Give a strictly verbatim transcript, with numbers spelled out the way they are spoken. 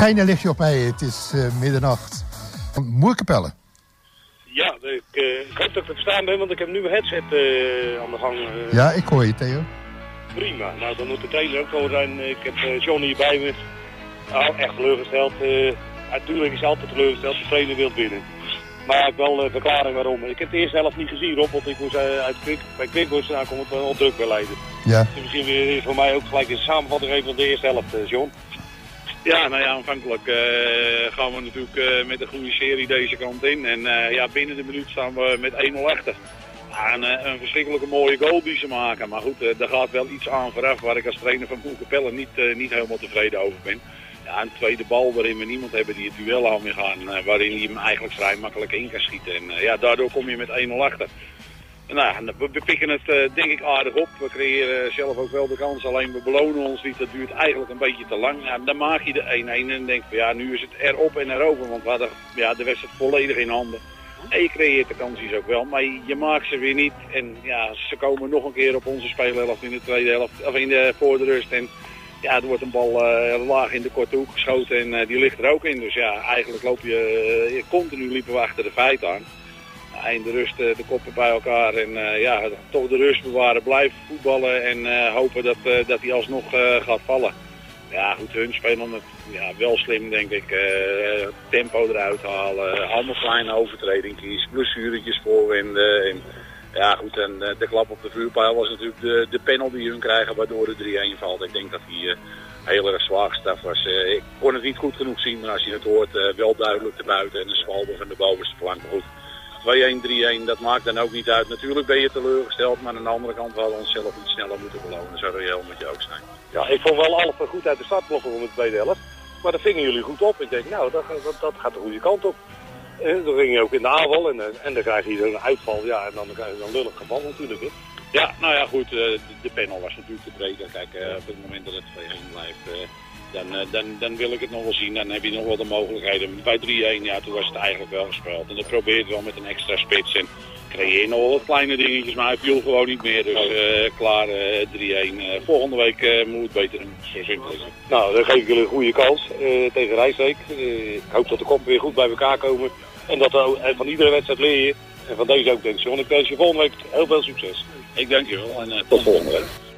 schijnen lig je op mij. Het is uh, middernacht. Moerkapelle. Ja, ik, uh, ik hoop dat ik te verstaan ben, want ik heb nu een headset uh, aan de gang. Uh. Ja, ik hoor je, Theo. Prima. Nou, dan moet de trainer ook wel zijn. Ik heb uh, Johnny hier bij me. Nou, echt teleurgesteld. Uh, natuurlijk is hij altijd teleurgesteld. De trainer wil winnen. Maar ik heb wel uh, verklaring waarom. Ik heb de eerste helft niet gezien, Rob, want ik moest uh, uit Kwik, bij Kwik moest aankomen, het wel druk bij Leiden. Ja. Dus misschien weer voor mij ook gelijk een samenvatting even van de eerste helft, uh, John. Ja, nou ja, aanvankelijk uh, gaan we natuurlijk uh, met een goede serie deze kant in. En uh, ja, binnen de minuut staan we met één nul achter. Ja, een, een verschrikkelijke mooie goal die ze maken. Maar goed, uh, daar gaat wel iets aan vooraf waar ik als trainer van Moerkapelle niet, uh, niet helemaal tevreden over ben. Ja, een tweede bal waarin we niemand hebben die het duel aan wil gaan. Uh, waarin hij hem eigenlijk vrij makkelijk in kan schieten. En uh, ja, daardoor kom je met één nul achter. Nou, we pikken het uh, denk ik aardig op. We creëren zelf ook wel de kans, alleen we belonen ons niet. Dat duurt eigenlijk een beetje te lang. Ja, dan maak je de één-één en denk van ja, nu is het erop en erover. Want we hadden ja, de wedstrijd volledig in handen. En je creëert de kansjes ook wel, maar je maakt ze weer niet. En ja, ze komen nog een keer op onze speelhelft in de tweede helft, of in de, voor de rust. En ja, er wordt een bal uh, laag in de korte hoek geschoten en uh, die ligt er ook in. Dus ja, eigenlijk loop je, uh, continu liepen we achter de feiten aan. In de rust de koppen bij elkaar en uh, ja, toch de rust bewaren, blijven voetballen en uh, hopen dat, uh, dat hij alsnog uh, gaat vallen. Ja goed, hun spelen het ja, wel slim denk ik, uh, tempo eruit halen, allemaal kleine overtredingjes, blessuretjes voorwenden. En, ja goed, en uh, de klap op de vuurpijl was natuurlijk de, de panel die hun krijgen waardoor de drie-één valt. Ik denk dat hij uh, heel erg zwaar gestaf was. Uh, ik kon het niet goed genoeg zien, maar als je het hoort uh, wel duidelijk te buiten en een Schwalbe van de bovenste flank. Goed. twee-één, drie-één, dat maakt dan ook niet uit. Natuurlijk ben je teleurgesteld, maar aan de andere kant hadden we onszelf iets sneller moeten belonen. Zo reëel moet je ook zijn. Ja, ik vond wel alles goed uit de startblokken van de tweede helft. Maar dat vingen jullie goed op. Ik denk, nou, dat, dat, dat gaat de goede kant op. En dan ging je ook in de aanval en, en dan krijg je een uitval. Ja, en dan krijg je een lullig geval natuurlijk. Hè. Ja, nou ja, goed. De, de panel was natuurlijk te breken. Kijk, uh, op het moment dat het twee-één blijft, uh, dan, uh, dan, dan wil ik het nog wel zien. Dan heb je nog wel de mogelijkheden. Bij drie-één, ja, toen was het eigenlijk wel gespeeld. En dan probeer je het wel met een extra spits. En creëer je nog wel wat kleine dingetjes, maar hij viel gewoon niet meer. Dus uh, klaar, uh, drie-één. Uh, volgende week uh, moet het beter doen. Zo simpel is het. Nou, dan geef ik jullie een goede kans uh, tegen Rijswijk. Uh, ik hoop dat de koppen weer goed bij elkaar komen. En dat er, en van iedere wedstrijd leer je. En van deze ook, denk ik. Ik wens je volgende week heel veel succes. Ik dank je wel en uh, tot volgende week.